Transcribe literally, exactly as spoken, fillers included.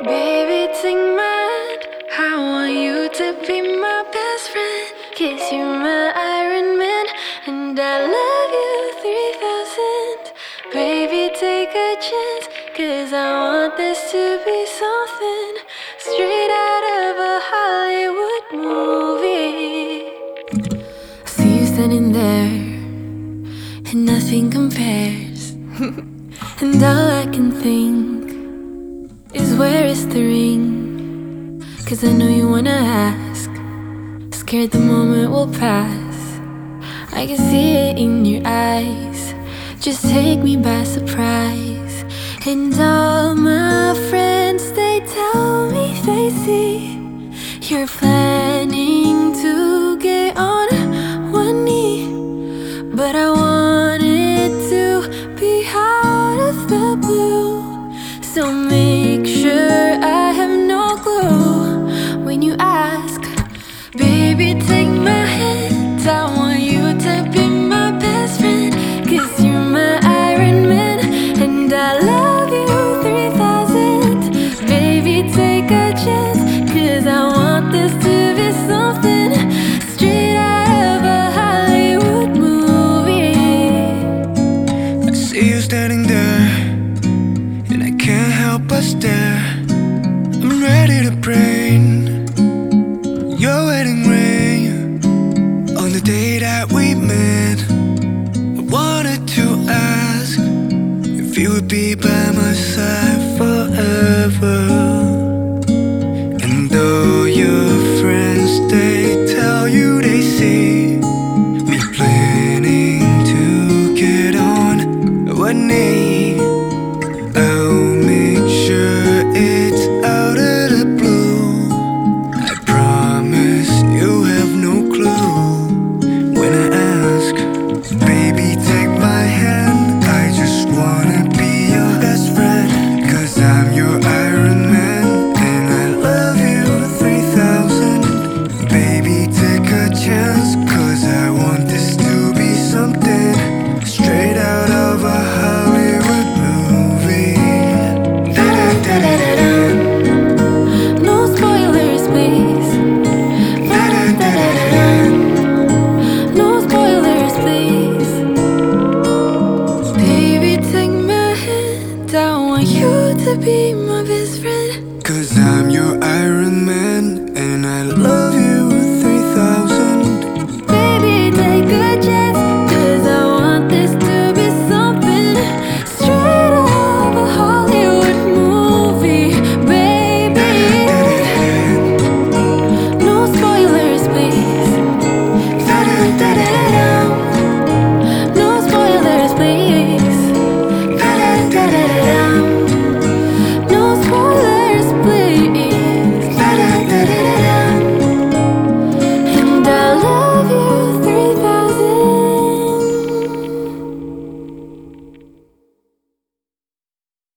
Baby, take my hand. I want you to be my best friend. 'Cause you're my Iron Man, and I love you three thousand. Baby, take a chance, 'cause I want this to be something straight out of a Hollywood movie. See you standing there, and nothing compares. And all I can think is, where is the ring? 'Cause I know you wanna ask, scared the moment will pass. I can see it in your eyes, just take me by surprise. And all my friends, they tell me they see you're planning to get on one knee. But I want it to be out of the blue, so make sure I have no clue when you ask. Baby, take my hand, I want you to be my best friend. 'Cause you're my Iron Man, and I love you three thousand. Baby, take a chance, 'cause I want this to be something straight out of a Hollywood movie. I see you standing there, and I can't help but stare. I'm ready to bring your wedding ring on the day that we met. I wanted to ask if you would be by my side forever. And though your friends, they tell you they see me planning to get on one knee, I'll make sure it's out of the blue. I promise you have no clue when I ask. Baby, take my hand, I just wanna be your best friend. 'Cause I'm your Iron Man, and I love you three thousand. Baby, take a chance, 'cause I want this to be something straight out of a Hollywood movie. Da-da-da-da-da. No spoilers, please. Da-da-da-da-da. No spoilers, please. Baby, take my hand, I want you to be my best friend. 'Cause I'm your Iron Man, and I love you